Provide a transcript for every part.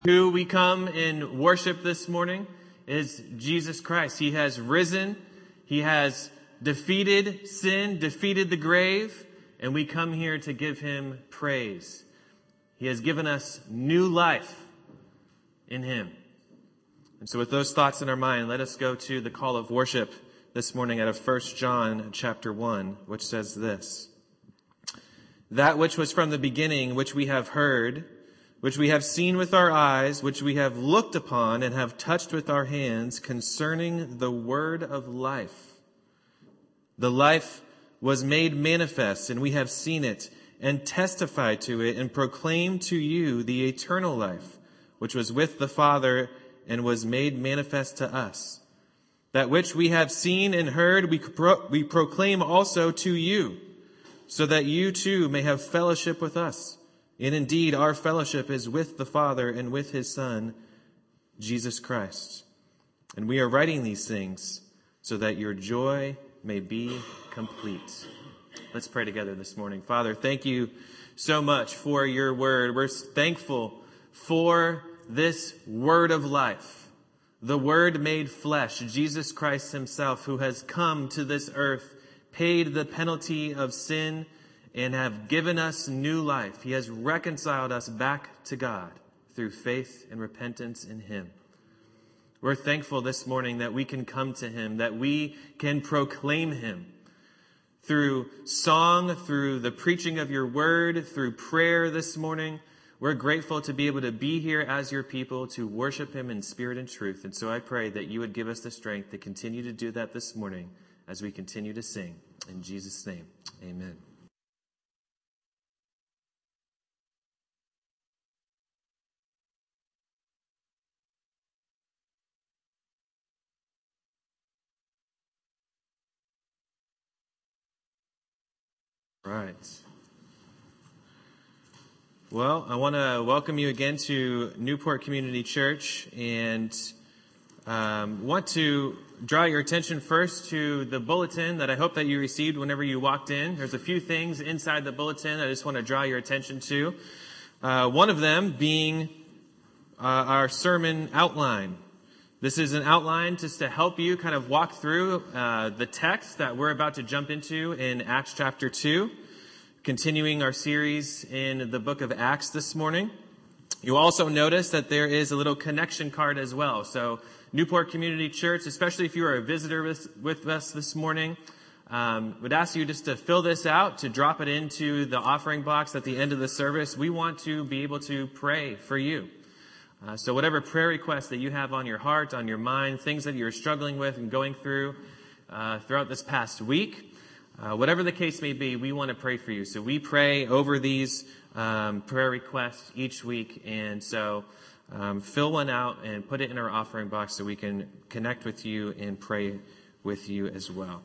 Who we come in worship this morning is Jesus Christ. He has risen. He has defeated sin, defeated the grave, and we come here to give him praise. He has given us new life in him. And so with those thoughts in our mind, let us go to the call of worship this morning out of 1 John chapter 1, which says this: "That which was from the beginning, which we have heard, which we have seen with our eyes, which we have looked upon and have touched with our hands, concerning the word of life. The life was made manifest, and we have seen it, and testified to it, and proclaimed to you the eternal life, which was with the Father, and was made manifest to us. That which we have seen and heard, we proclaim also to you, so that you too may have fellowship with us. And indeed, our fellowship is with the Father and with his Son, Jesus Christ. And we are writing these things so that your joy may be complete." Let's pray together this morning. Father, thank you so much for your word. We're thankful for this word of life, the word made flesh, Jesus Christ himself, who has come to this earth, paid the penalty of sin, and have given us new life. He has reconciled us back to God through faith and repentance in him. We're thankful this morning that we can come to him, that we can proclaim him through song, through the preaching of your word, through prayer this morning. We're grateful to be able to be here as your people to worship him in spirit and truth. And so I pray that you would give us the strength to continue to do that this morning as we continue to sing. In Jesus' name, amen. Right. Well, I want to welcome you again to Newport Community Church, and want to draw your attention first to the bulletin that I hope that you received whenever you walked in. There's a few things inside the bulletin I just want to draw your attention to. One of them being our sermon outline. This is an outline just to help you kind of walk through the text that we're about to jump into in Acts chapter 2, continuing our series in the book of Acts this morning. You'll also notice that there is a little connection card as well. So Newport Community Church, especially if you are a visitor with us this morning, would ask you just to fill this out, to drop it into the offering box at the end of the service. We want to be able to pray for you. So whatever prayer requests that you have on your heart, on your mind, things that you're struggling with and going through throughout this past week, whatever the case may be, we want to pray for you. So we pray over these prayer requests each week. And so fill one out and put it in our offering box so we can connect with you and pray with you as well.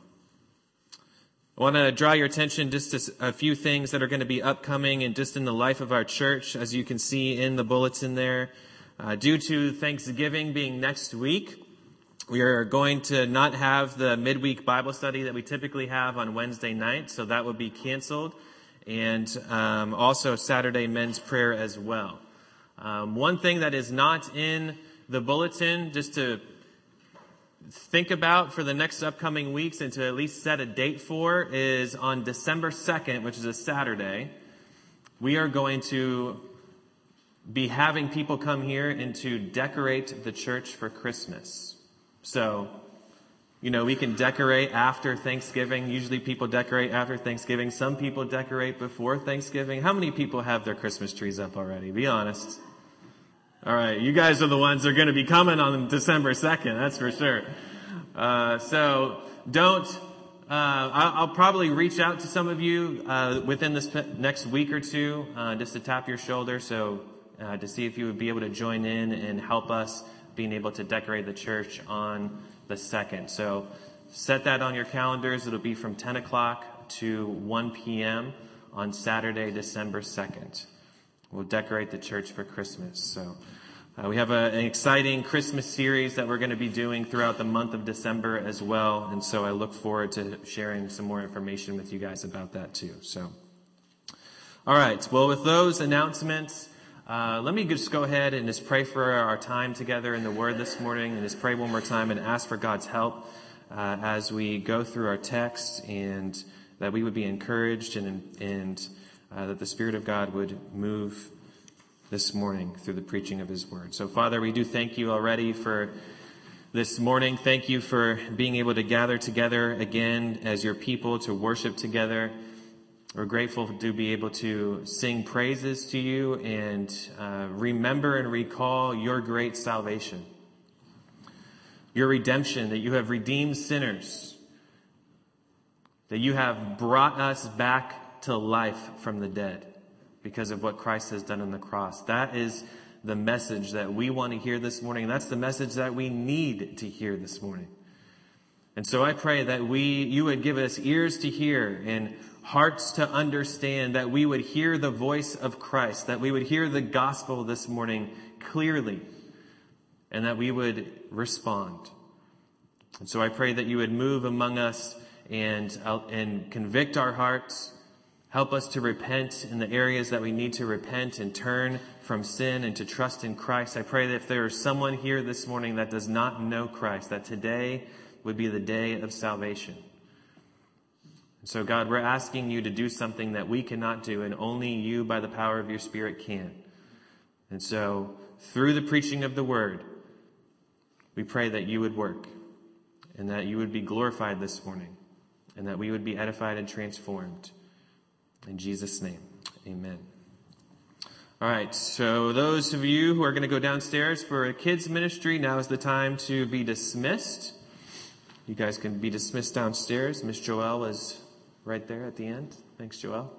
I want to draw your attention just to a few things that are going to be upcoming and just in the life of our church, as you can see in the bulletin there. Due to Thanksgiving being next week, we are going to not have the midweek Bible study that we typically have on Wednesday night, so that will be canceled, and also Saturday men's prayer as well. One thing that is not in the bulletin, just to think about for the next upcoming weeks and to at least set a date for, is on December 2nd, which is a Saturday, we are going to be having people come here and to decorate the church for Christmas. So, we can decorate after Thanksgiving. Usually people decorate after Thanksgiving. Some people decorate before Thanksgiving. How many people have their Christmas trees up already? Be honest. All right, you guys are the ones that are going to be coming on December 2nd, that's for sure. So don't, I'll probably reach out to some of you within this next week or two just to tap your shoulder, so to see if you would be able to join in and help us being able to decorate the church on the 2nd. So set that on your calendars. It'll be from 10 o'clock to 1 p.m. on Saturday, December 2nd. We'll decorate the church for Christmas. So we have an exciting Christmas series that we're going to be doing throughout the month of December as well. And so I look forward to sharing some more information with you guys about that too. So, all right. Well, with those announcements Let me just go ahead and just pray for our time together in the Word this morning, and just pray one more time and ask for God's help as we go through our text, and that we would be encouraged and that the Spirit of God would move this morning through the preaching of His Word. So, Father, we do thank you already for this morning. Thank you for being able to gather together again as your people to worship together. We're grateful to be able to sing praises to you and remember and recall your great salvation, your redemption, that you have redeemed sinners, that you have brought us back to life from the dead because of what Christ has done on the cross. That is the message that we want to hear this morning. That's the message that we need to hear this morning. And so I pray that you would give us ears to hear and hearts to understand, that we would hear the voice of Christ, that we would hear the gospel this morning clearly, and that we would respond. And so I pray that you would move among us and convict our hearts. Help us to repent in the areas that we need to repent and turn from sin and to trust in Christ. I pray that if there is someone here this morning that does not know Christ, that today would be the day of salvation. So, God, we're asking you to do something that we cannot do, and only you, by the power of your Spirit, can. And so, through the preaching of the Word, we pray that you would work, and that you would be glorified this morning, and that we would be edified and transformed. In Jesus' name, amen. All right, so those of you who are going to go downstairs for a kids' ministry, now is the time to be dismissed. You guys can be dismissed downstairs. Miss Joelle is right there at the end. Thanks, Joelle.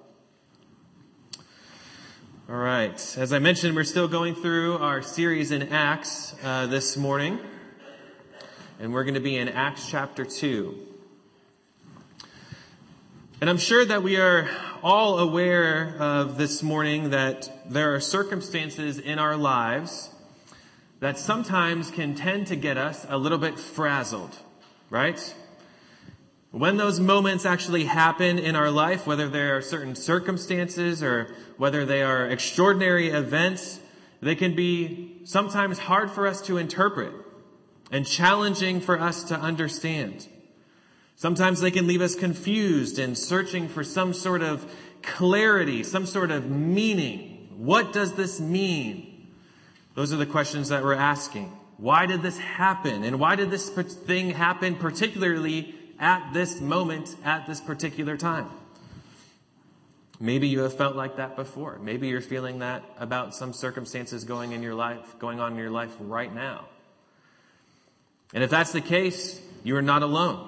All right. As I mentioned, we're still going through our series in Acts this morning. And we're going to be in Acts chapter 2. And I'm sure that we are all aware of this morning that there are circumstances in our lives that sometimes can tend to get us a little bit frazzled, right? When those moments actually happen in our life, whether there are certain circumstances or whether they are extraordinary events, they can be sometimes hard for us to interpret and challenging for us to understand. Sometimes they can leave us confused and searching for some sort of clarity, some sort of meaning. What does this mean? Those are the questions that we're asking. Why did this happen? And why did this thing happen particularly at this moment, at this particular time? Maybe you have felt like that before. Maybe you're feeling that about some circumstances going on in your life right now. And if that's the case, you are not alone.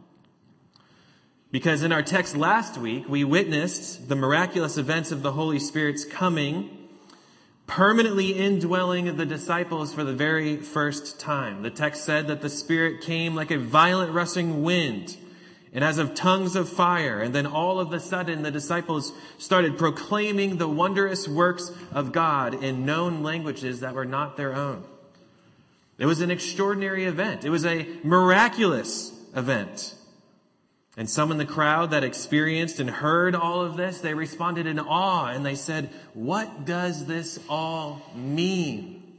Because in our text last week, we witnessed the miraculous events of the Holy Spirit's coming, permanently indwelling the disciples for the very first time. The text said that the Spirit came like a violent rushing wind and as of tongues of fire. And then all of a sudden, the disciples started proclaiming the wondrous works of God in known languages that were not their own. It was an extraordinary event. It was a miraculous event. And some in the crowd that experienced and heard all of this, they responded in awe and they said, "What does this all mean?"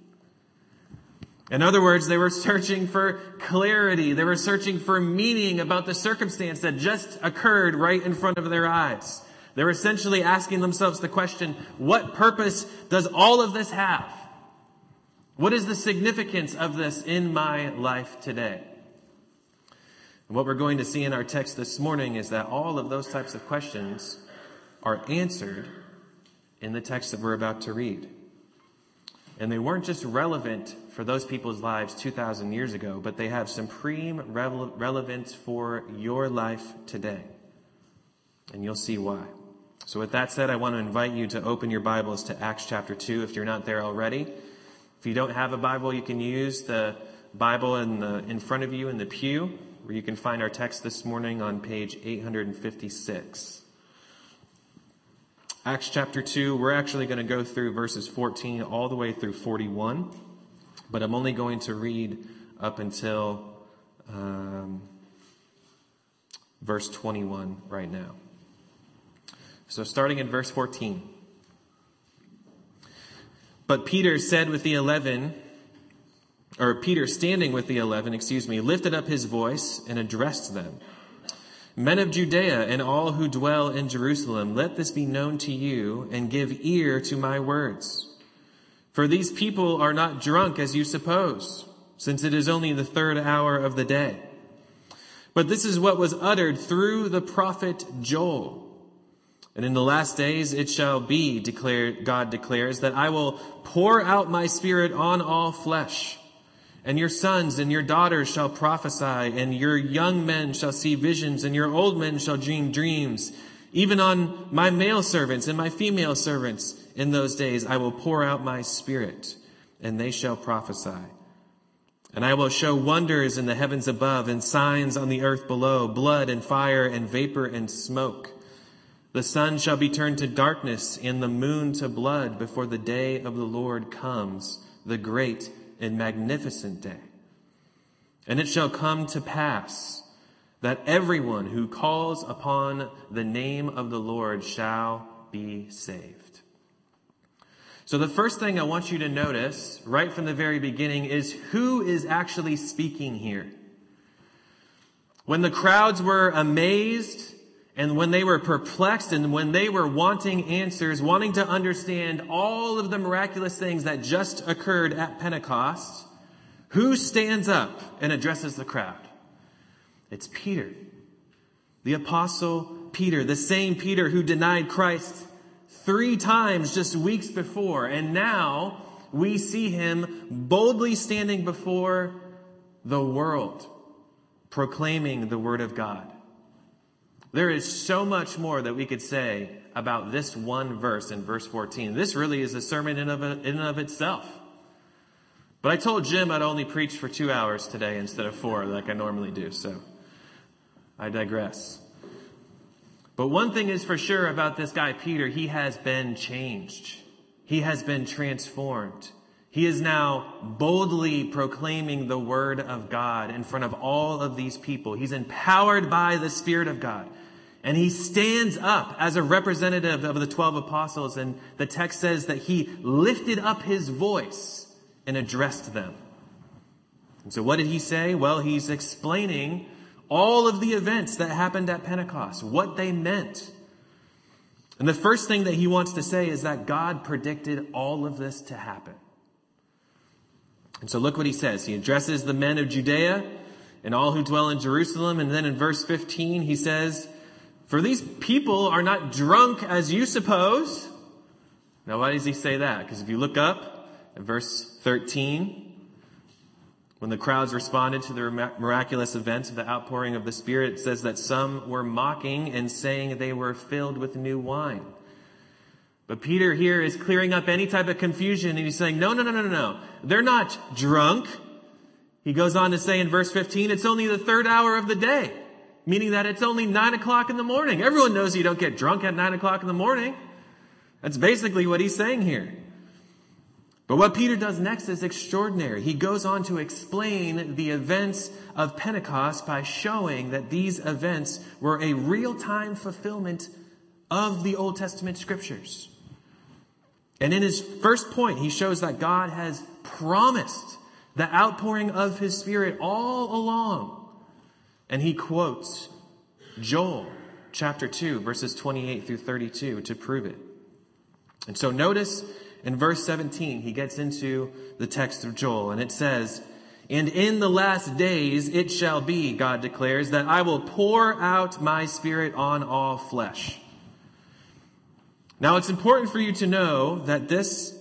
In other words, they were searching for clarity. They were searching for meaning about the circumstance that just occurred right in front of their eyes. They were essentially asking themselves the question, what purpose does all of this have? What is the significance of this in my life today? And what we're going to see in our text this morning is that all of those types of questions are answered in the text that we're about to read. And they weren't just relevant for those people's lives 2,000 years ago, but they have supreme relevance for your life today. And you'll see why. So with that said, I want to invite you to open your Bibles to Acts chapter 2 if you're not there already. If you don't have a Bible, you can use the Bible in front of you in the pew, where you can find our text this morning on page 856. Acts chapter 2, we're actually going to go through verses 14 all the way through 41, but I'm only going to read up until verse 21 right now. So starting in verse 14. But Peter standing with the 11, lifted up his voice and addressed them. Men of Judea and all who dwell in Jerusalem, let this be known to you, and give ear to my words. For these people are not drunk as you suppose, since it is only the 3rd hour of the day. But this is what was uttered through the prophet Joel. And in the last days it shall be, God declares, that I will pour out my Spirit on all flesh. And your sons and your daughters shall prophesy, and your young men shall see visions, and your old men shall dream dreams. Even on my male servants and my female servants in those days I will pour out my Spirit, and they shall prophesy. And I will show wonders in the heavens above, and signs on the earth below, blood and fire and vapor and smoke. The sun shall be turned to darkness, and the moon to blood, before the day of the Lord comes, the great and magnificent day. And it shall come to pass that everyone who calls upon the name of the Lord shall be saved. So the first thing I want you to notice right from the very beginning is who is actually speaking here. When the crowds were amazed, and when they were perplexed, and when they were wanting answers, wanting to understand all of the miraculous things that just occurred at Pentecost, who stands up and addresses the crowd? It's Peter, the apostle Peter, the same Peter who denied Christ 3 times just weeks before. And now we see him boldly standing before the world, proclaiming the word of God. There is so much more that we could say about this one verse in verse 14. This really is a sermon in and of itself. But I told Jim I'd only preach for 2 hours today instead of 4 like I normally do, so I digress. But one thing is for sure about this guy Peter, he has been changed. He has been transformed. He is now boldly proclaiming the word of God in front of all of these people. He's empowered by the Spirit of God. And he stands up as a representative of the 12 apostles. And the text says that he lifted up his voice and addressed them. And so what did he say? Well, he's explaining all of the events that happened at Pentecost, what they meant. And the first thing that he wants to say is that God predicted all of this to happen. And so look what he says. He addresses the men of Judea and all who dwell in Jerusalem. And then in verse 15, he says, for these people are not drunk as you suppose. Now, why does he say that? Because if you look up at verse 13, when the crowds responded to the miraculous events of the outpouring of the Spirit, it says that some were mocking and saying they were filled with new wine. But Peter here is clearing up any type of confusion, and he's saying, no. They're not drunk. He goes on to say in verse 15, it's only the 3rd hour of the day, meaning that it's only 9 o'clock in the morning. Everyone knows you don't get drunk at 9 o'clock in the morning. That's basically what he's saying here. But what Peter does next is extraordinary. He goes on to explain the events of Pentecost by showing that these events were a real-time fulfillment of the Old Testament scriptures. And in his first point, he shows that God has promised the outpouring of his Spirit all along. And he quotes Joel chapter 2, verses 28 through 32 to prove it. And so notice in verse 17, he gets into the text of Joel, and it says, and in the last days it shall be, God declares, that I will pour out my Spirit on all flesh. Now, it's important for you to know that this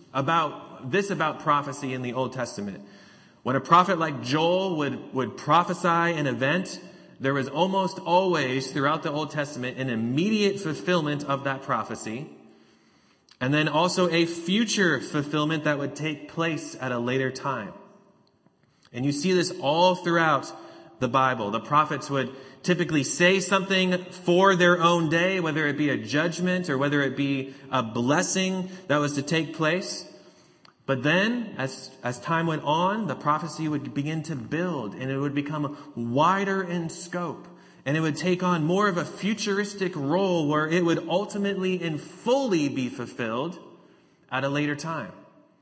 about prophecy in the Old Testament. When a prophet like Joel would prophesy an event, there was almost always throughout the Old Testament an immediate fulfillment of that prophecy, and then also a future fulfillment that would take place at a later time. And you see this all throughout the Bible. The prophets would typically say something for their own day, whether it be a judgment or whether it be a blessing that was to take place. But then, as time went on, the prophecy would begin to build, and it would become wider in scope. And it would take on more of a futuristic role where it would ultimately and fully be fulfilled at a later time.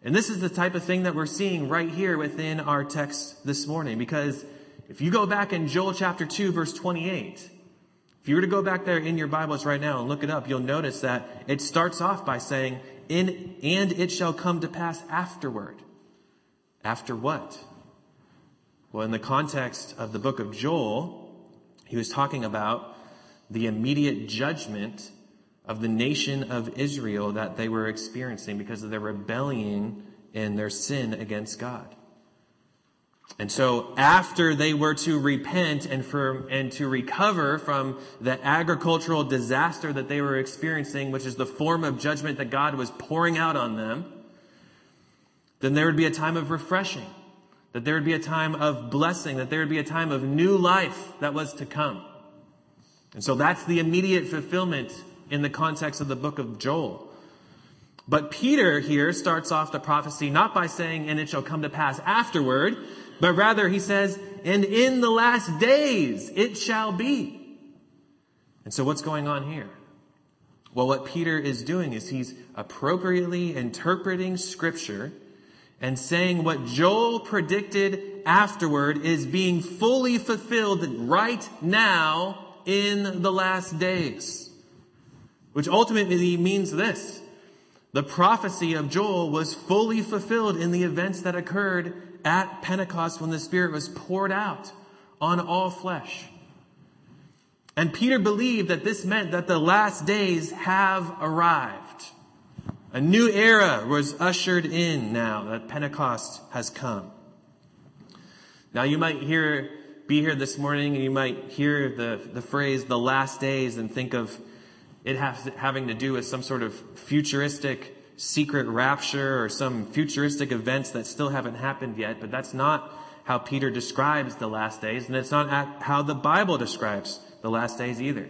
And this is the type of thing that we're seeing right here within our text this morning. Because if you go back in Joel chapter 2, verse 28, if you were to go back there in your Bibles right now and look it up, you'll notice that it starts off by saying, and it shall come to pass afterward. After what? Well, in the context of the book of Joel, he was talking about the immediate judgment of the nation of Israel that they were experiencing because of their rebellion and their sin against God. And so after they were to repent and to recover from the agricultural disaster that they were experiencing, which is the form of judgment that God was pouring out on them, then there would be a time of refreshing, that there would be a time of blessing, that there would be a time of new life that was to come. And so that's the immediate fulfillment in the context of the book of Joel. But Peter here starts off the prophecy not by saying, and it shall come to pass afterward, but rather he says, and in the last days it shall be. And so what's going on here? Well, what Peter is doing is he's appropriately interpreting Scripture and saying what Joel predicted afterward is being fully fulfilled right now in the last days. Which ultimately means this. The prophecy of Joel was fully fulfilled in the events that occurred at Pentecost when the Spirit was poured out on all flesh. And Peter believed that this meant that the last days have arrived. A new era was ushered in now that Pentecost has come. Now you might be here this morning and you might hear the phrase the last days and think of it having to do with some sort of futuristic secret rapture or some futuristic events that still haven't happened yet. But that's not how Peter describes the last days, and it's not how the Bible describes the last days either.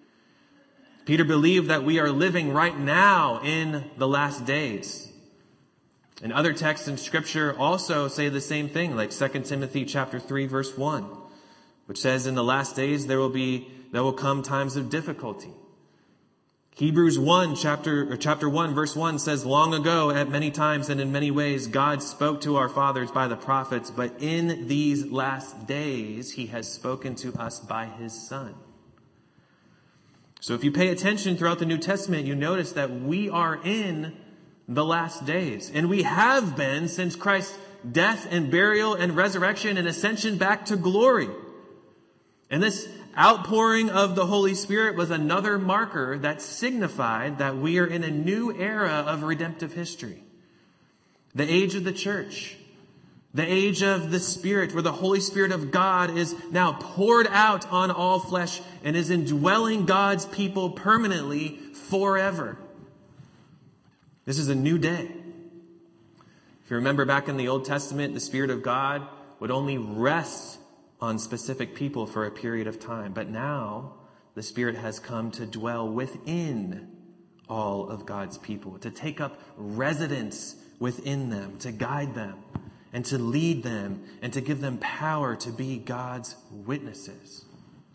Peter believed that we are living right now in the last days. And other texts in Scripture also say the same thing, like 2 Timothy chapter 3, verse 1, which says, in the last days there will come times of difficulty. Hebrews 1, chapter 1, verse 1 says, long ago, at many times and in many ways, God spoke to our fathers by the prophets, but in these last days, he has spoken to us by his Son. So if you pay attention throughout the New Testament, you notice that we are in the last days. And we have been since Christ's death and burial and resurrection and ascension back to glory. And this outpouring of the Holy Spirit was another marker that signified that we are in a new era of redemptive history. The age of the church. The age of the Spirit, where the Holy Spirit of God is now poured out on all flesh and is indwelling God's people permanently forever. This is a new day. If you remember back in the Old Testament, the Spirit of God would only rest on specific people for a period of time. But now the Spirit has come to dwell within all of God's people, to take up residence within them, to guide them and to lead them and to give them power to be God's witnesses.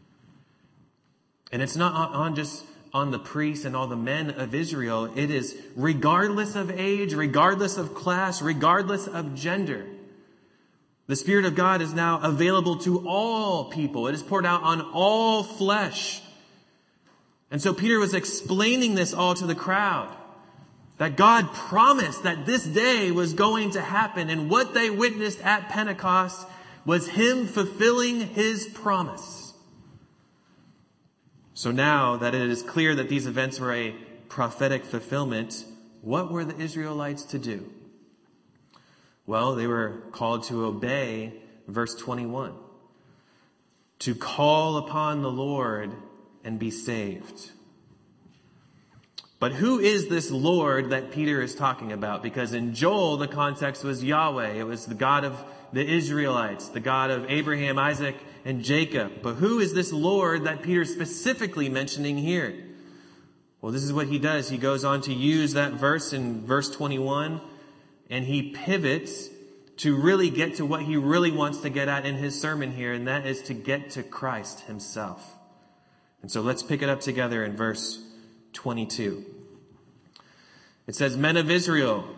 And it's not just on the priests and all the men of Israel. It is regardless of age, regardless of class, regardless of gender. The Spirit of God is now available to all people. It is poured out on all flesh. And so Peter was explaining this all to the crowd. That God promised that this day was going to happen. And what they witnessed at Pentecost was him fulfilling his promise. So now that it is clear that these events were a prophetic fulfillment, what were the Israelites to do? Well, they were called to obey verse 21. To call upon the Lord and be saved. But who is this Lord that Peter is talking about? Because in Joel, the context was Yahweh. It was the God of the Israelites, the God of Abraham, Isaac, and Jacob. But who is this Lord that Peter is specifically mentioning here? Well, this is what he does. He goes on to use that verse in verse 21, and he pivots to really get to what he really wants to get at in his sermon here, and that is to get to Christ himself. And so let's pick it up together in verse 22. It says, Men of Israel,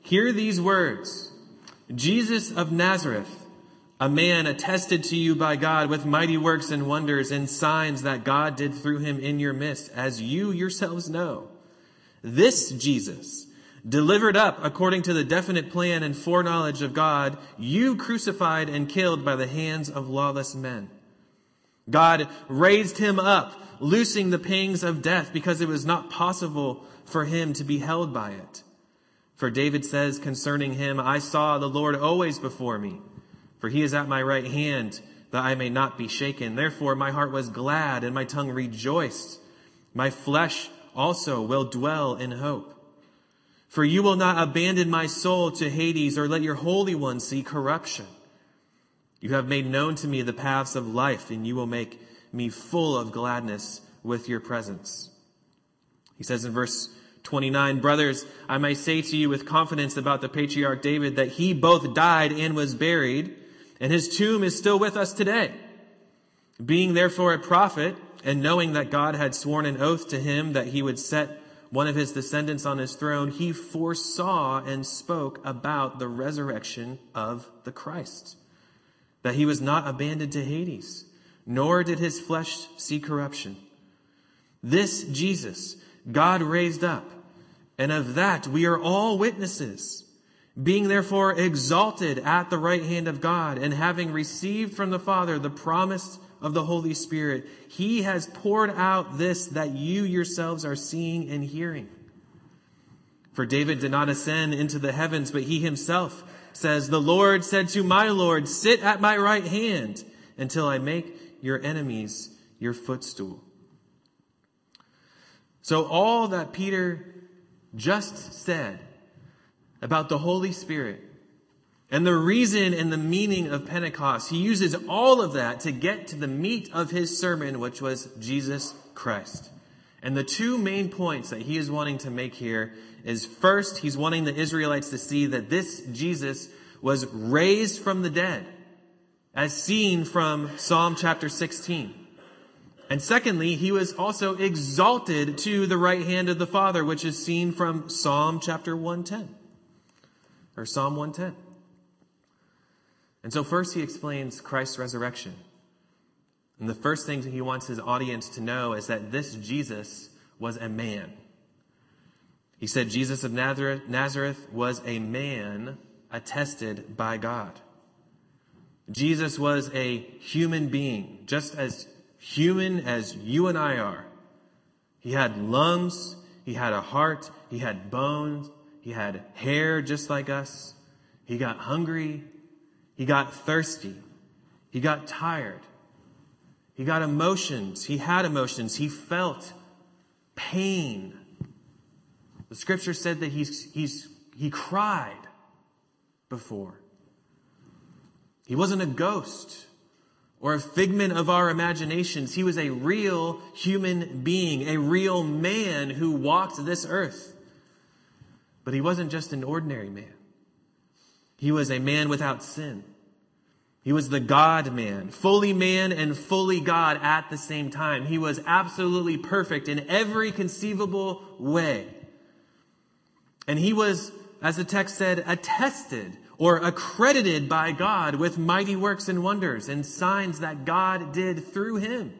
hear these words. Jesus of Nazareth, a man attested to you by God with mighty works and wonders and signs that God did through him in your midst, as you yourselves know. This Jesus, delivered up according to the definite plan and foreknowledge of God, you crucified and killed by the hands of lawless men. God raised him up, loosing the pangs of death, because it was not possible for him to be held by it. For David says concerning him, I saw the Lord always before me, for he is at my right hand, that I may not be shaken. Therefore my heart was glad, and my tongue rejoiced. My flesh also will dwell in hope. For you will not abandon my soul to Hades, or let your Holy One see corruption. You have made known to me the paths of life, and you will make me full of gladness with your presence. He says in verse 29, brothers, I may say to you with confidence about the patriarch David that he both died and was buried, and his tomb is still with us today. Being therefore a prophet, and knowing that God had sworn an oath to him that he would set one of his descendants on his throne, he foresaw and spoke about the resurrection of the Christ, that he was not abandoned to Hades, nor did his flesh see corruption. This Jesus God raised up, and of that we are all witnesses. Being therefore exalted at the right hand of God, and having received from the Father the promise of the Holy Spirit, he has poured out this that you yourselves are seeing and hearing. For David did not ascend into the heavens, but he himself says, the Lord said to my Lord, sit at my right hand until I make your enemies your footstool. So all that Peter just said about the Holy Spirit and the reason and the meaning of Pentecost, he uses all of that to get to the meat of his sermon, which was Jesus Christ. And the two main points that he is wanting to make here is, first, he's wanting the Israelites to see that this Jesus was raised from the dead, as seen from Psalm chapter 16. And secondly, he was also exalted to the right hand of the Father, which is seen from Psalm chapter 110, or Psalm 110. And so first he explains Christ's resurrection. And the first thing he wants his audience to know is that this Jesus was a man. He said Jesus of Nazareth was a man attested by God. Jesus was a human being, just as human as you and I are. He had lungs, he had a heart, he had bones, he had hair just like us. He got hungry, he got thirsty, he got tired. He got emotions, he had emotions, he felt pain. The scripture said that he cried before. He wasn't a ghost or a figment of our imaginations. He was a real human being, a real man who walked this earth. But he wasn't just an ordinary man. He was a man without sin. He was the God-man, fully man and fully God at the same time. He was absolutely perfect in every conceivable way. And he was, as the text said, attested or accredited by God with mighty works and wonders and signs that God did through him.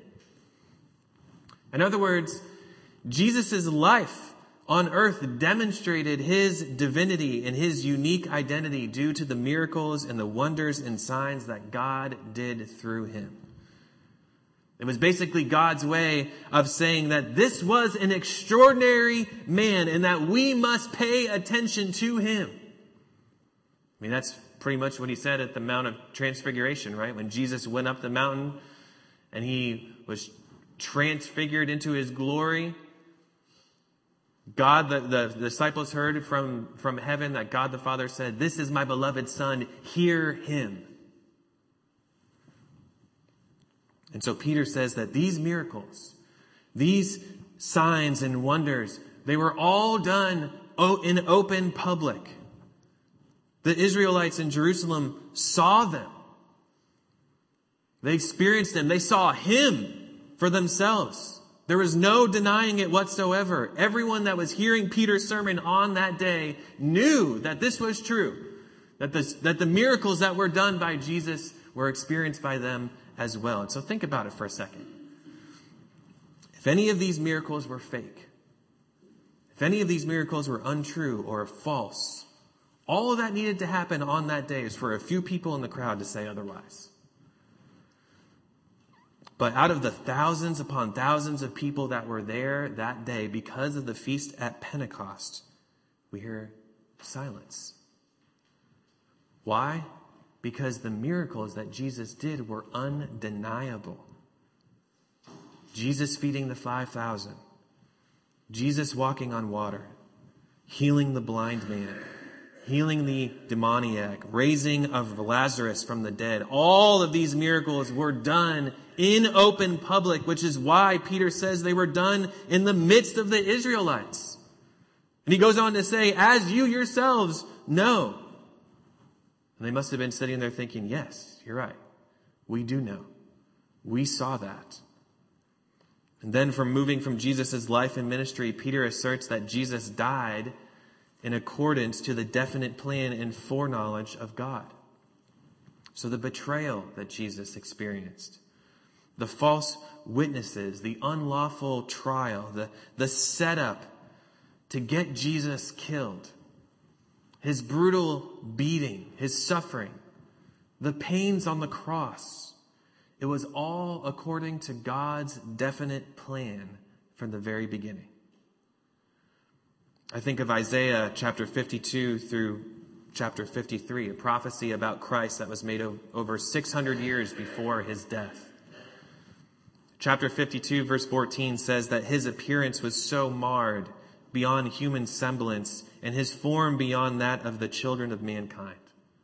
In other words, Jesus' life on earth demonstrated his divinity and his unique identity due to the miracles and the wonders and signs that God did through him. It was basically God's way of saying that this was an extraordinary man and that we must pay attention to him. I mean, that's pretty much what he said at the Mount of Transfiguration, right? When Jesus went up the mountain and he was transfigured into his glory. God, the disciples heard from heaven that God the Father said, this is my beloved Son, hear him. And so Peter says that these miracles, these signs and wonders, they were all done in open public. The Israelites in Jerusalem saw them. They experienced them. They saw him for themselves. There was no denying it whatsoever. Everyone that was hearing Peter's sermon on that day knew that this was true, that the miracles that were done by Jesus were experienced by them as well. And so think about it for a second. If any of these miracles were fake, if any of these miracles were untrue or false, all that needed to happen on that day is for a few people in the crowd to say otherwise. But out of the thousands upon thousands of people that were there that day, because of the feast at Pentecost, we hear silence. Why? Because the miracles that Jesus did were undeniable. Jesus feeding the 5,000. Jesus walking on water. Healing the blind man. Healing the demoniac. Raising of Lazarus from the dead. All of these miracles were done in open public, which is why Peter says they were done in the midst of the Israelites. And he goes on to say, as you yourselves know. And they must have been sitting there thinking, yes, you're right. We do know. We saw that. And then from moving from Jesus' life and ministry, Peter asserts that Jesus died in accordance to the definite plan and foreknowledge of God. So the betrayal that Jesus experienced, the false witnesses, the unlawful trial, the setup to get Jesus killed, his brutal beating, his suffering, the pains on the cross, it was all according to God's definite plan from the very beginning. I think of Isaiah chapter 52 through chapter 53, a prophecy about Christ that was made over 600 years before his death. Chapter 52 verse 14 says that his appearance was so marred beyond human semblance and his form beyond that of the children of mankind.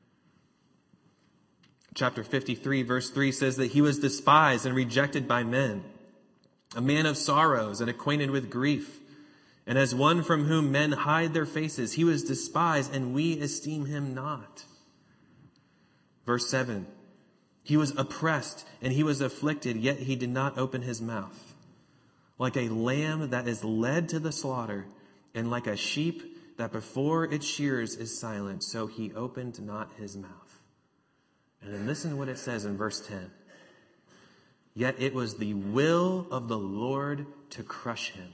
Chapter 53 verse 3 says that he was despised and rejected by men, a man of sorrows and acquainted with grief. And as one from whom men hide their faces, he was despised and we esteem him not. Verse 7, he was oppressed and he was afflicted, yet he did not open his mouth. Like a lamb that is led to the slaughter, and like a sheep that before its shearers is silent, so he opened not his mouth. And then listen to what it says in verse 10. Yet it was the will of the Lord to crush him.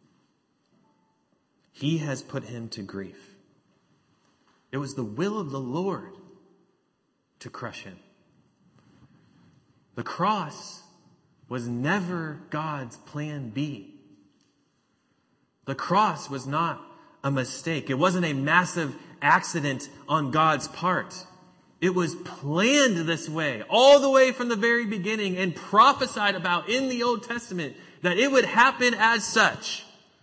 He has put him to grief. It was the will of the Lord to crush him. The cross was never God's plan B. The cross was not a mistake. It wasn't a massive accident on God's part. It was planned this way, all the way from the very beginning, and prophesied about in the Old Testament that it would happen as such.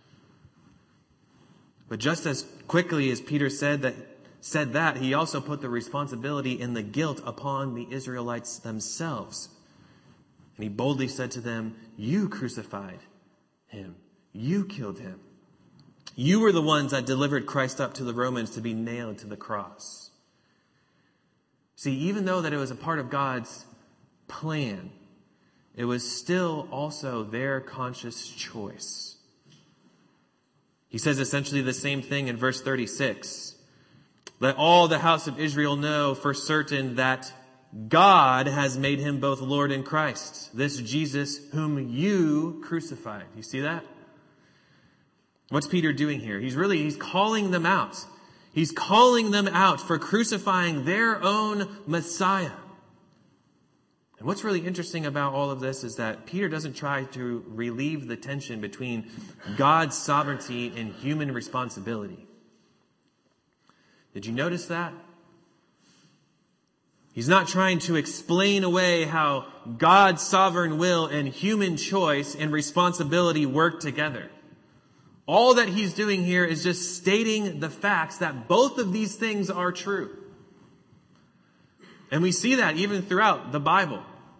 But just as quickly as Peter said that, he also put the responsibility and the guilt upon the Israelites themselves. And he boldly said to them, you crucified him. You killed him. You were the ones that delivered Christ up to the Romans to be nailed to the cross. See, even though that it was a part of God's plan, it was still also their conscious choice. He says essentially the same thing in verse 36. Let all the house of Israel know for certain that God has made him both Lord and Christ, this Jesus whom you crucified. You see that? What's Peter doing here? He's calling them out. He's calling them out for crucifying their own Messiah. And what's really interesting about all of this is that Peter doesn't try to relieve the tension between God's sovereignty and human responsibility. Did you notice that? He's not trying to explain away how God's sovereign will and human choice and responsibility work together. All that he's doing here is just stating the facts that both of these things are true. And we see that even throughout the Bible.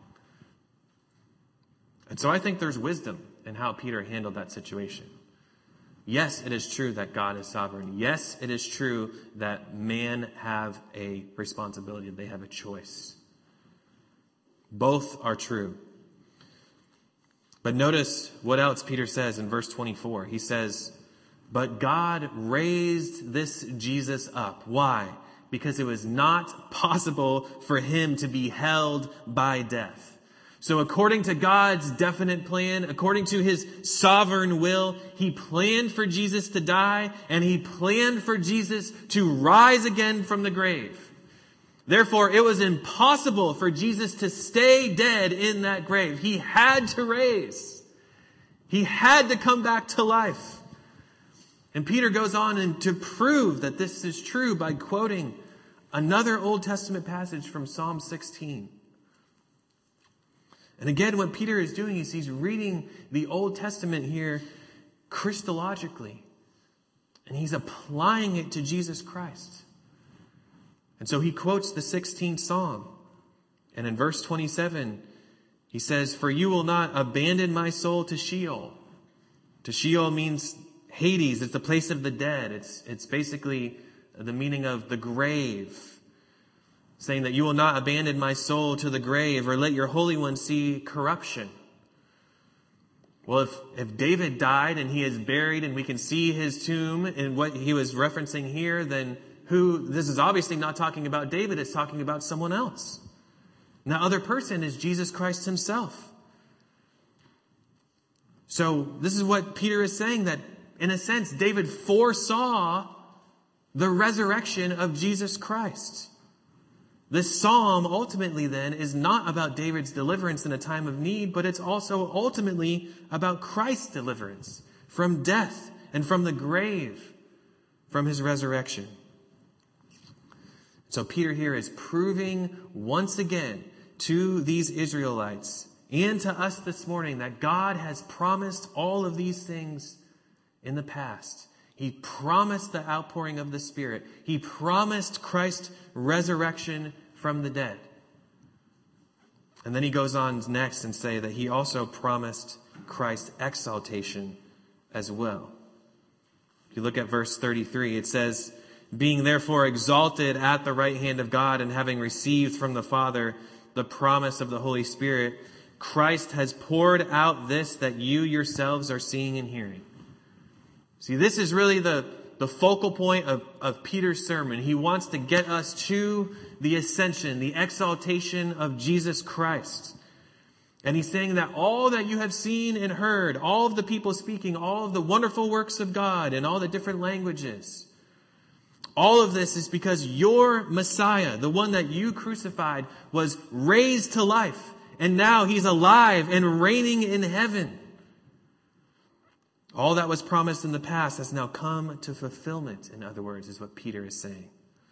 And so I think there's wisdom in how Peter handled that situation. Yes, it is true that God is sovereign. Yes, it is true that man have a responsibility. They have a choice. Both are true. But notice what else Peter says in verse 24. He says, but God raised this Jesus up. Why? Because it was not possible for him to be held by death. So according to God's definite plan, according to his sovereign will, he planned for Jesus to die, and he planned for Jesus to rise again from the grave. Therefore, it was impossible for Jesus to stay dead in that grave. He had to raise. He had to come back to life. And Peter goes on and to prove that this is true by quoting another Old Testament passage from Psalm 16. And again, what Peter is doing is he's reading the Old Testament here Christologically. And he's applying it to Jesus Christ. And so he quotes the 16th Psalm. And in verse 27, he says, for you will not abandon my soul to Sheol. To Sheol means Hades. It's the place of the dead. It's basically the meaning of the grave. Saying that you will not abandon my soul to the grave or let your Holy One see corruption. Well, if David died and he is buried and we can see his tomb and what he was referencing here, then this is obviously not talking about David, it's talking about someone else. And that other person is Jesus Christ himself. So this is what Peter is saying, that in a sense, David foresaw the resurrection of Jesus Christ. This psalm ultimately then is not about David's deliverance in a time of need, but it's also ultimately about Christ's deliverance from death and from the grave, from his resurrection. So Peter here is proving once again to these Israelites and to us this morning that God has promised all of these things in the past. He promised the outpouring of the Spirit. He promised Christ's resurrection from the dead. And then he goes on next and say that he also promised Christ's exaltation as well. If you look at verse 33, it says, being therefore exalted at the right hand of God and having received from the Father the promise of the Holy Spirit, Christ has poured out this that you yourselves are seeing and hearing. See, this is really the focal point of Peter's sermon. He wants to get us to the ascension, the exaltation of Jesus Christ. And he's saying that all that you have seen and heard, all of the people speaking, all of the wonderful works of God in all the different languages, all of this is because your Messiah, the one that you crucified, was raised to life. And now he's alive and reigning in heaven. All that was promised in the past has now come to fulfillment, in other words, is what Peter is saying.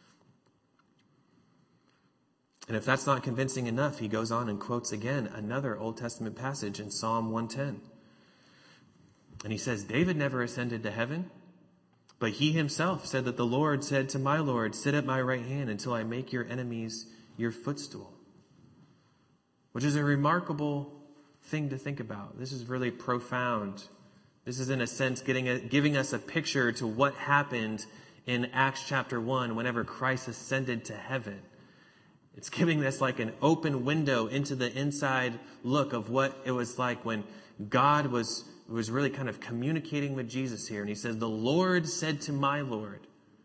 And if that's not convincing enough, he goes on and quotes again another Old Testament passage in Psalm 110. And he says, David never ascended to heaven, but he himself said that the Lord said to my Lord, sit at my right hand until I make your enemies your footstool. Which is a remarkable thing to think about. This is really profound. This is in a sense giving us a picture to what happened in Acts chapter 1 whenever Christ ascended to heaven. It's giving us like an open window into the inside look of what it was like when God was really kind of communicating with Jesus here. And he says, the Lord said to my Lord,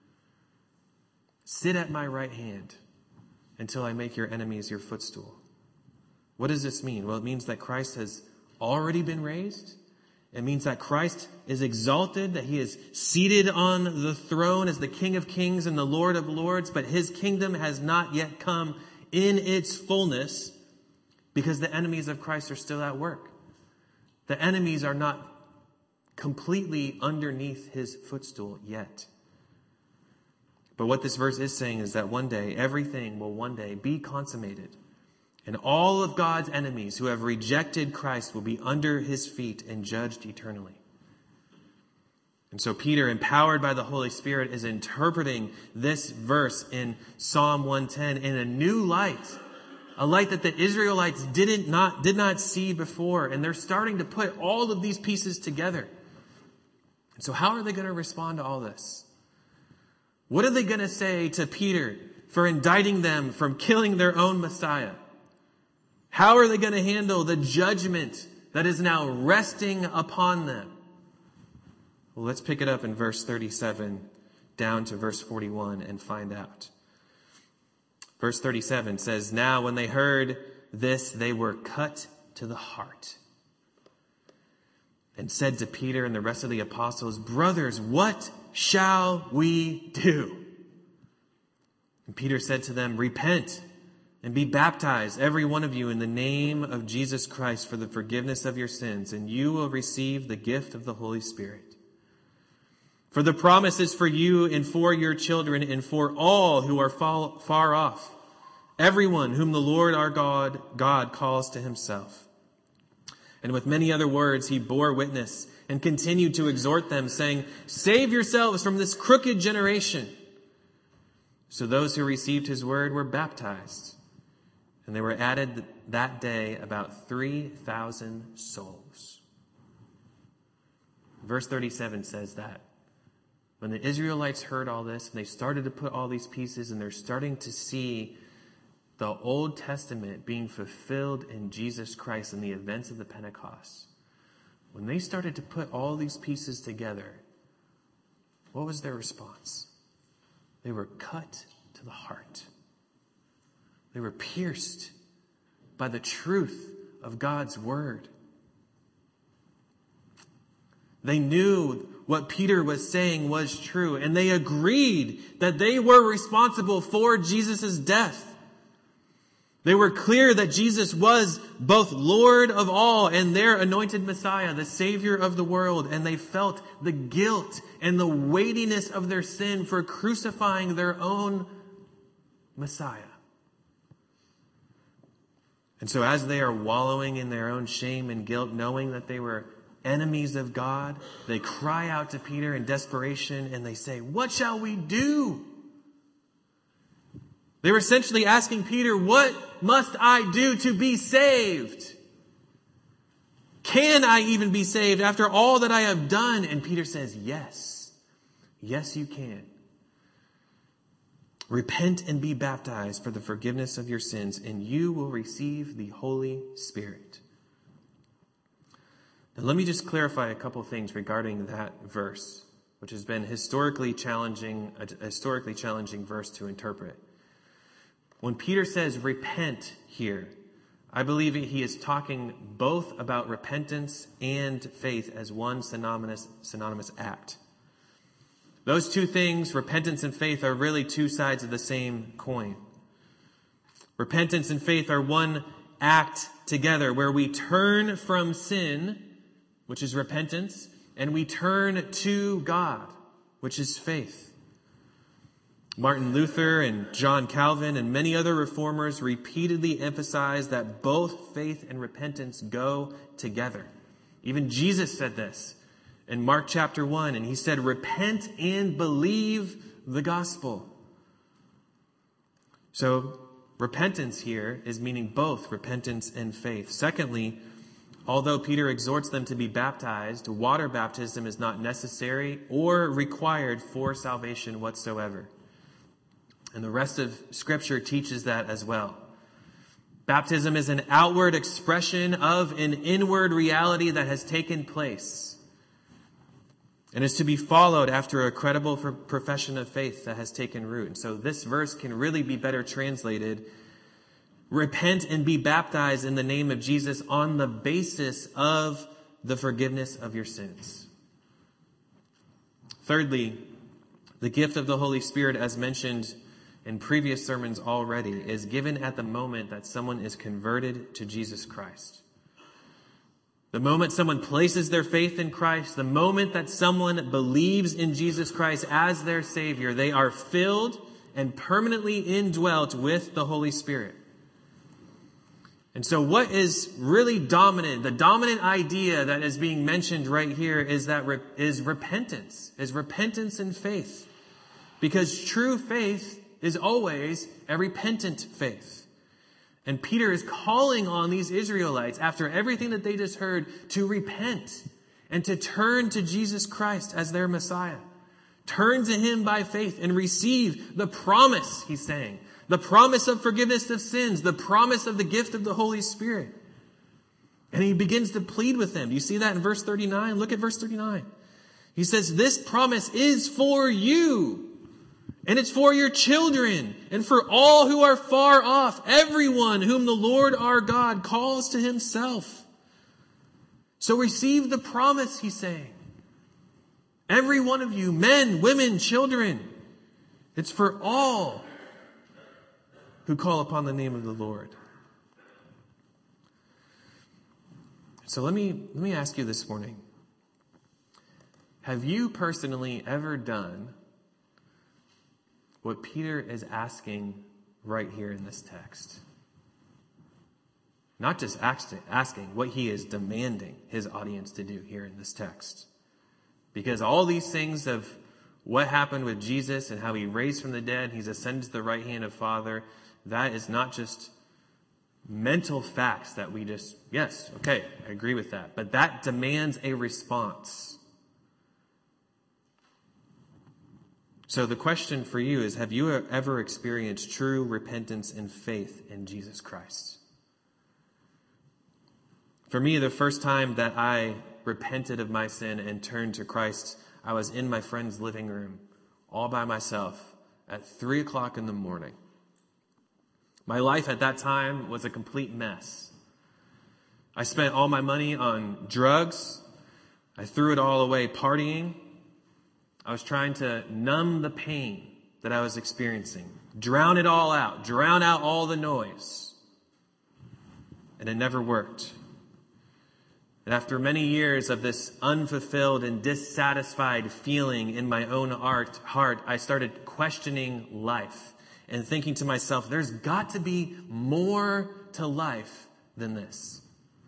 sit at my right hand until I make your enemies your footstool. What does this mean? Well, it means that Christ has already been raised. It means that Christ is exalted, that he is seated on the throne as the King of Kings and the Lord of Lords, but his kingdom has not yet come in its fullness because the enemies of Christ are still at work. The enemies are not completely underneath his footstool yet. But what this verse is saying is that one day, everything will one day be consummated. And all of God's enemies who have rejected Christ will be under his feet and judged eternally. And so Peter, empowered by the Holy Spirit, is interpreting this verse in Psalm 110 in a new light. A light that the Israelites did not see before. And they're starting to put all of these pieces together. And so how are they going to respond to all this? What are they going to say to Peter for indicting them from killing their own Messiah? How are they going to handle the judgment that is now resting upon them. Well, let's pick it up in verse 37 down to verse 41 and find out. Verse 37 says, "Now when they heard this, they were cut to the heart and said to Peter and the rest of the apostles, 'Brothers, what shall we do?' And Peter said to them, 'Repent and be baptized, every one of you, in the name of Jesus Christ for the forgiveness of your sins, and you will receive the gift of the Holy Spirit. For the promise is for you and for your children and for all who are far off, everyone whom the Lord our God calls to himself.' And with many other words he bore witness and continued to exhort them, saying, 'Save yourselves from this crooked generation.' So those who received his word were baptized, and there were added that day about 3,000 souls." Verse 37 says that when the Israelites heard all this, and they started to put all these pieces, and they're starting to see the Old Testament being fulfilled in Jesus Christ in the events of the Pentecost, when they started to put all these pieces together, what was their response? They were cut to the heart. They were pierced by the truth of God's word. They knew what Peter was saying was true, and they agreed that they were responsible for Jesus' death. They were clear that Jesus was both Lord of all and their anointed Messiah, the Savior of the world, and they felt the guilt and the weightiness of their sin for crucifying their own Messiah. And so as they are wallowing in their own shame and guilt, knowing that they were enemies of God, they cry out to Peter in desperation and they say, "What shall we do?" They were essentially asking Peter, "What must I do to be saved? Can I even be saved after all that I have done?" And Peter says, "Yes. Yes, you can. Repent and be baptized for the forgiveness of your sins, and you will receive the Holy Spirit." Now, let me just clarify a couple things regarding that verse, which has been a historically challenging verse to interpret. When Peter says repent here, I believe he is talking both about repentance and faith as one synonymous act. Those two things, repentance and faith, are really two sides of the same coin. Repentance and faith are one act together where we turn from sin, which is repentance, and we turn to God, which is faith. Martin Luther and John Calvin and many other reformers repeatedly emphasized that both faith and repentance go together. Even Jesus said this in Mark chapter 1, and he said, "Repent and believe the gospel." So repentance here is meaning both repentance and faith. Secondly, although Peter exhorts them to be baptized, water baptism is not necessary or required for salvation whatsoever. And the rest of Scripture teaches that as well. Baptism is an outward expression of an inward reality that has taken place and is to be followed after a credible profession of faith that has taken root. And so this verse can really be better translated, repent and be baptized in the name of Jesus on the basis of the forgiveness of your sins. Thirdly, the gift of the Holy Spirit, as mentioned in previous sermons already, is given at the moment that someone is converted to Jesus Christ. The moment someone places their faith in Christ, the moment that someone believes in Jesus Christ as their Savior, they are filled and permanently indwelt with the Holy Spirit. And so what is really dominant, the dominant idea that is being mentioned right here is repentance and faith. Because true faith is always a repentant faith. And Peter is calling on these Israelites, after everything that they just heard, to repent and to turn to Jesus Christ as their Messiah. Turn to him by faith and receive the promise, he's saying. The promise of forgiveness of sins, the promise of the gift of the Holy Spirit. And he begins to plead with them. Do you see that in verse 39? Look at verse 39. He says, this promise is for you. And it's for your children and for all who are far off, everyone whom the Lord our God calls to himself. So receive the promise, he's saying. Every one of you, men, women, children. It's for all who call upon the name of the Lord. So let me ask you this morning. Have you personally ever done what Peter is asking right here in this text? Not just asking, what he is demanding his audience to do here in this text. Because all these things of what happened with Jesus and how he raised from the dead, he's ascended to the right hand of Father, that is not just mental facts that we just, yes, okay, I agree with that. But that demands a response. So the question for you is, have you ever experienced true repentance and faith in Jesus Christ? For me, the first time that I repented of my sin and turned to Christ, I was in my friend's living room, all by myself, at 3 o'clock in the morning. My life at that time was a complete mess. I spent all my money on drugs. I threw it all away partying. I was trying to numb the pain that I was experiencing, drown it all out, drown out all the noise. And it never worked. And after many years of this unfulfilled and dissatisfied feeling in my own heart, I started questioning life and thinking to myself, there's got to be more to life than this.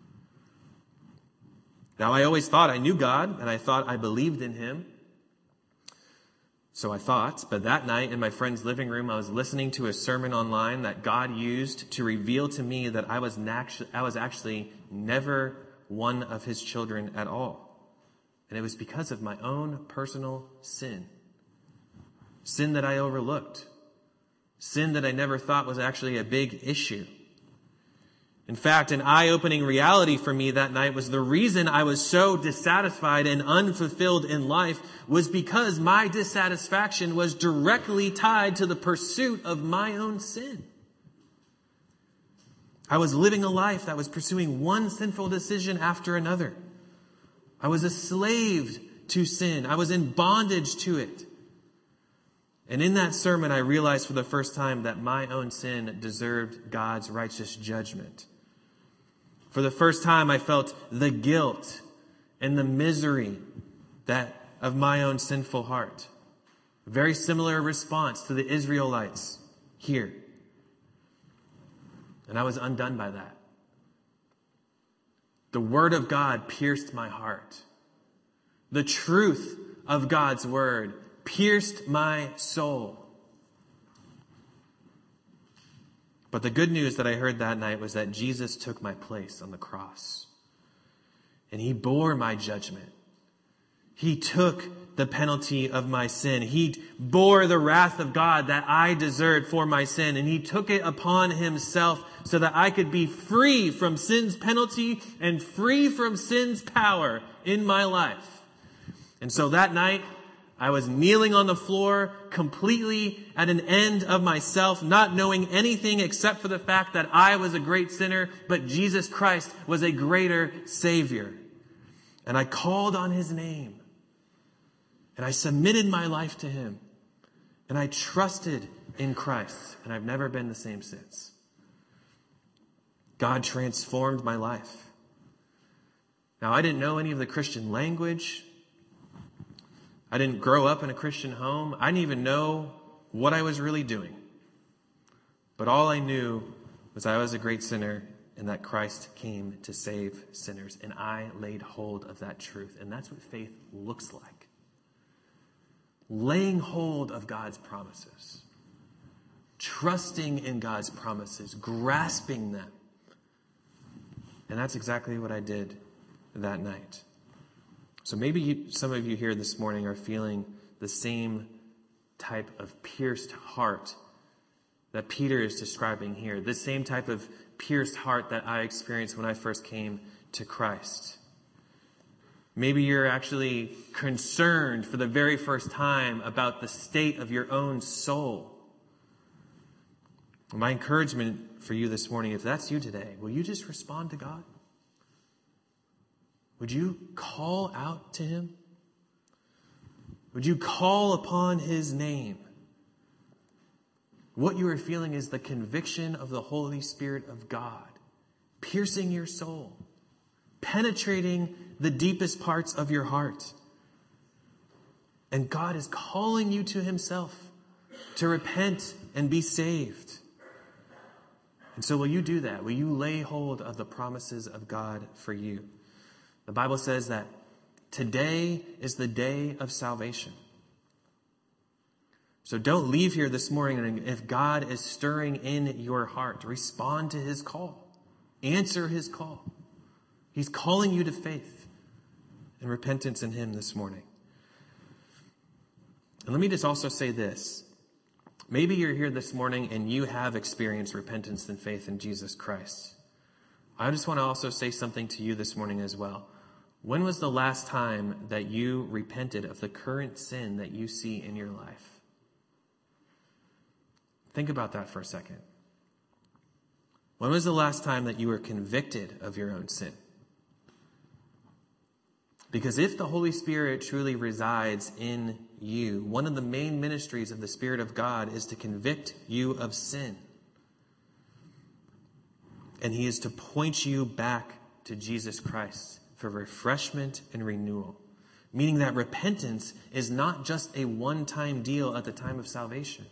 Now, I always thought I knew God, and I thought I believed in him. So I thought, but that night in my friend's living room, I was listening to a sermon online that God used to reveal to me that I was actually never one of his children at all. And it was because of my own personal sin. Sin that I overlooked. Sin that I never thought was actually a big issue. In fact, an eye-opening reality for me that night was the reason I was so dissatisfied and unfulfilled in life was because my dissatisfaction was directly tied to the pursuit of my own sin. I was living a life that was pursuing one sinful decision after another. I was a slave to sin. I was in bondage to it. And in that sermon, I realized for the first time that my own sin deserved God's righteous judgment. For the first time, I felt the guilt and the misery of my own sinful heart. A very similar response to the Israelites here. And I was undone by that. The word of God pierced my heart. The truth of God's word pierced my soul. But the good news that I heard that night was that Jesus took my place on the cross. And he bore my judgment. He took the penalty of my sin. He bore the wrath of God that I deserved for my sin. And he took it upon himself so that I could be free from sin's penalty and free from sin's power in my life. And so that night, I was kneeling on the floor, completely at an end of myself, not knowing anything except for the fact that I was a great sinner, but Jesus Christ was a greater Savior. And I called on his name. And I submitted my life to him. And I trusted in Christ. And I've never been the same since. God transformed my life. Now, I didn't know any of the Christian language. I didn't grow up in a Christian home. I didn't even know what I was really doing. But all I knew was I was a great sinner and that Christ came to save sinners. And I laid hold of that truth. And that's what faith looks like. Laying hold of God's promises. Trusting in God's promises. Grasping them. And that's exactly what I did that night. So maybe some of you here this morning are feeling the same type of pierced heart that Peter is describing here. The same type of pierced heart that I experienced when I first came to Christ. Maybe you're actually concerned for the very first time about the state of your own soul. My encouragement for you this morning, if that's you today, will you just respond to God? Would you call out to him? Would you call upon his name? What you are feeling is the conviction of the Holy Spirit of God, piercing your soul, penetrating the deepest parts of your heart. And God is calling you to himself to repent and be saved. And so will you do that? Will you lay hold of the promises of God for you? The Bible says that today is the day of salvation. So don't leave here this morning, and if God is stirring in your heart, respond to his call. Answer his call. He's calling you to faith and repentance in him this morning. And let me just also say this. Maybe you're here this morning and you have experienced repentance and faith in Jesus Christ. I just want to also say something to you this morning as well. When was the last time that you repented of the current sin that you see in your life? Think about that for a second. When was the last time that you were convicted of your own sin? Because if the Holy Spirit truly resides in you, one of the main ministries of the Spirit of God is to convict you of sin. And he is to point you back to Jesus Christ for refreshment and renewal. Meaning that repentance is not just a one-time deal at the time of salvation.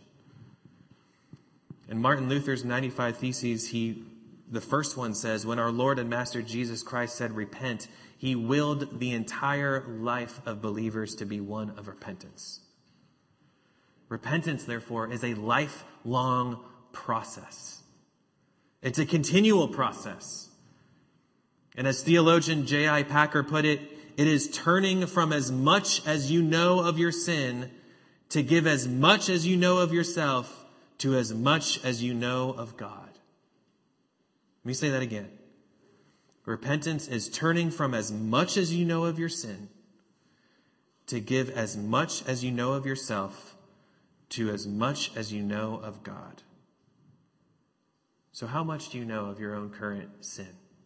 In Martin Luther's 95 Theses, the first one says, when our Lord and Master Jesus Christ said, repent, he willed the entire life of believers to be one of repentance. Repentance, therefore, is a lifelong process. It's a continual process. And as theologian J.I. Packer put it, it is turning from as much as you know of your sin to give as much as you know of yourself to as much as you know of God. Let me say that again. Repentance is turning from as much as you know of your sin to give as much as you know of yourself to as much as you know of God. So how much do you know of your own current sin?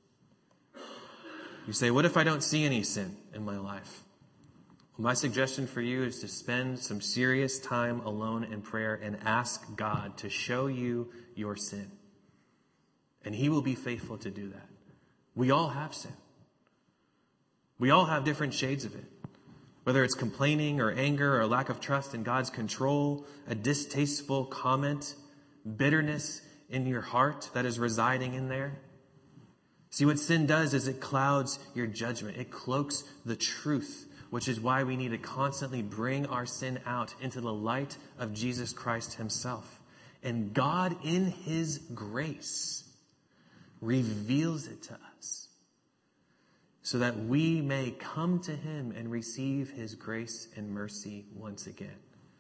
You say, what if I don't see any sin in my life? Well, my suggestion for you is to spend some serious time alone in prayer and ask God to show you your sin. And he will be faithful to do that. We all have sin. We all have different shades of it. Whether it's complaining or anger or lack of trust in God's control, a distasteful comment, bitterness in your heart that is residing in there. See, what sin does is it clouds your judgment. It cloaks the truth, which is why we need to constantly bring our sin out into the light of Jesus Christ himself. And God, in his grace, reveals it to us so that we may come to him and receive his grace and mercy once again.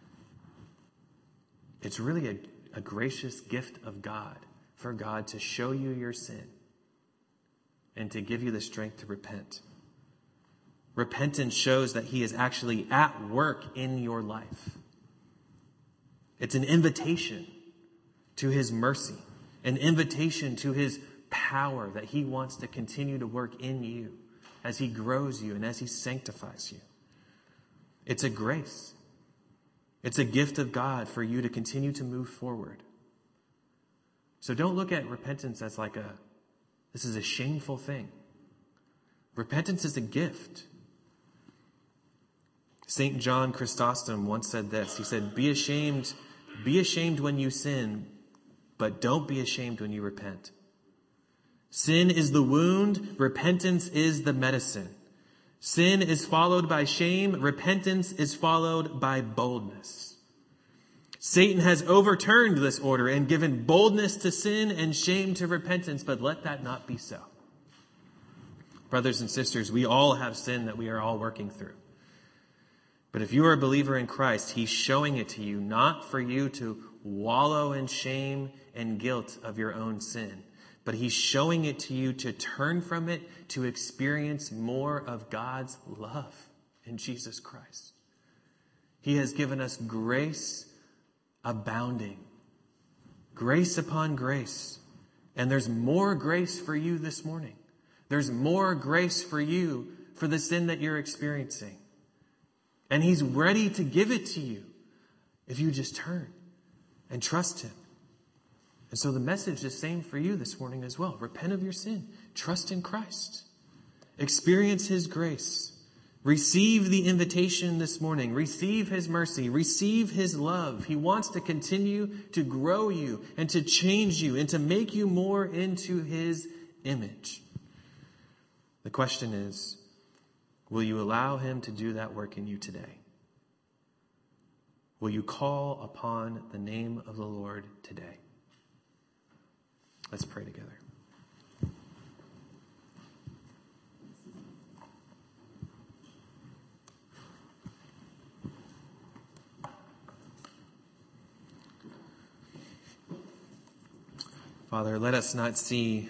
It's really a gracious gift of God for God to show you your sin and to give you the strength to repent. Repentance shows that he is actually at work in your life. It's an invitation to his mercy, an invitation to his power that he wants to continue to work in you as he grows you and as he sanctifies you. It's a grace. It's a gift of God for you to continue to move forward. So don't look at repentance as this is a shameful thing. Repentance is a gift. St. John Chrysostom once said this. He said, be ashamed when you sin, but don't be ashamed when you repent. Sin is the wound, repentance is the medicine. Sin is followed by shame, repentance is followed by boldness. Satan has overturned this order and given boldness to sin and shame to repentance, but let that not be so. Brothers and sisters, we all have sin that we are all working through. But if you are a believer in Christ, he's showing it to you, not for you to wallow in shame and guilt of your own sin, but he's showing it to you to turn from it, to experience more of God's love in Jesus Christ. He has given us grace abounding, grace upon grace. And there's more grace for you this morning. There's more grace for you for the sin that you're experiencing. And he's ready to give it to you if you just turn and trust him. And so the message is the same for you this morning as well. Repent of your sin. Trust in Christ. Experience his grace. Receive the invitation this morning. Receive his mercy. Receive his love. He wants to continue to grow you and to change you and to make you more into his image. The question is, will you allow him to do that work in you today? Will you call upon the name of the Lord today? Let's pray together. Father, let us not see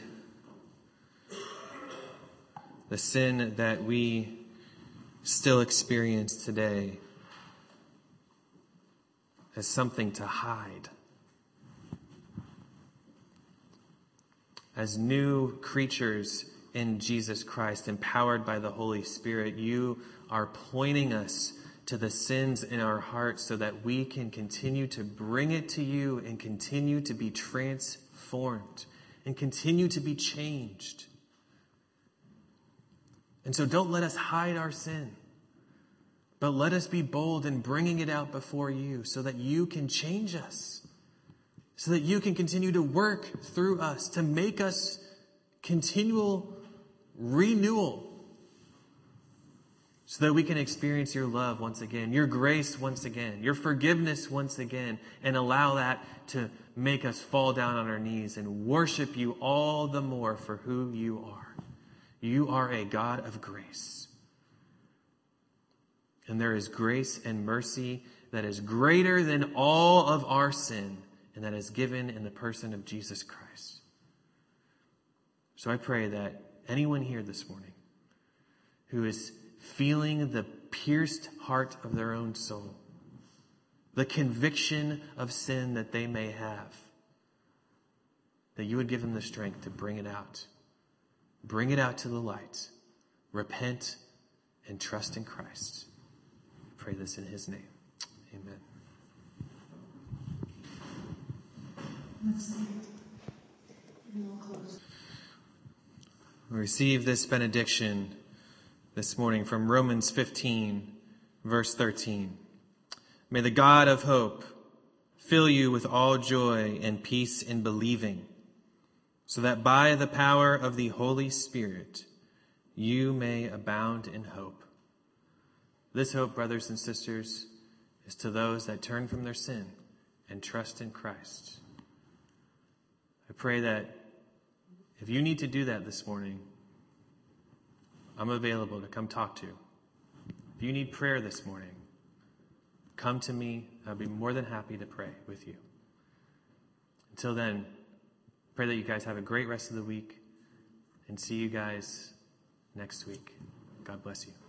the sin that we still experience today as something to hide. As new creatures in Jesus Christ, empowered by the Holy Spirit, you are pointing us to the sins in our hearts so that we can continue to bring it to you and continue to be transformed and continue to be changed. And so don't let us hide our sin, but let us be bold in bringing it out before you so that you can change us, so that you can continue to work through us to make us continual renewal, so that we can experience your love once again, your grace once again, your forgiveness once again, and allow that to make us fall down on our knees and worship you all the more for who you are. You are a God of grace. And there is grace and mercy that is greater than all of our sin, and that is given in the person of Jesus Christ. So I pray that anyone here this morning who is feeling the pierced heart of their own soul, the conviction of sin that they may have, that you would give them the strength to bring it out. Bring it out to the light. Repent and trust in Christ. Pray this in his name. Amen. We receive this benediction this morning from Romans 15, verse 13. May the God of hope fill you with all joy and peace in believing, so that by the power of the Holy Spirit you may abound in hope. This hope, brothers and sisters, is to those that turn from their sin and trust in Christ. I pray that if you need to do that this morning, I'm available to come talk to you. If you need prayer this morning, come to me. I'll be more than happy to pray with you. Until then, pray that you guys have a great rest of the week, and see you guys next week. God bless you.